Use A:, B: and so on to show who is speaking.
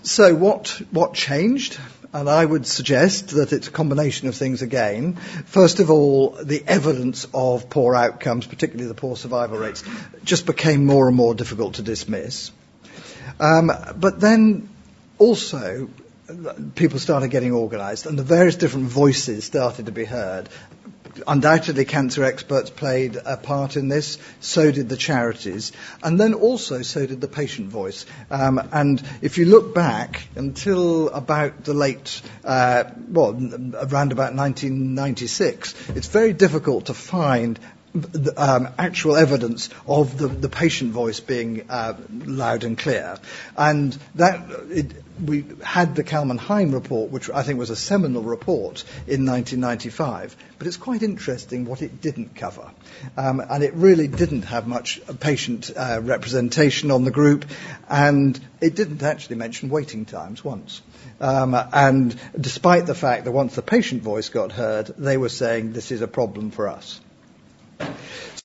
A: So what changed? And I would suggest that it's a combination of things again. First of all, the evidence of poor outcomes, particularly the poor survival rates, just became more and more difficult to dismiss. But then also people started getting organised and the various different voices started to be heard. Undoubtedly, cancer experts played a part in this, so did the charities, and then also so did the patient voice. And if you look back until about the late, around about 1996, it's very difficult to find actual evidence of the patient voice being loud and clear. And we had the Kalman-Hein report, which I think was a seminal report in 1995, but it's quite interesting what it didn't cover. And it really didn't have much patient representation on the group, and it didn't actually mention waiting times once. And despite the fact that once the patient voice got heard, they were saying this is a problem for us.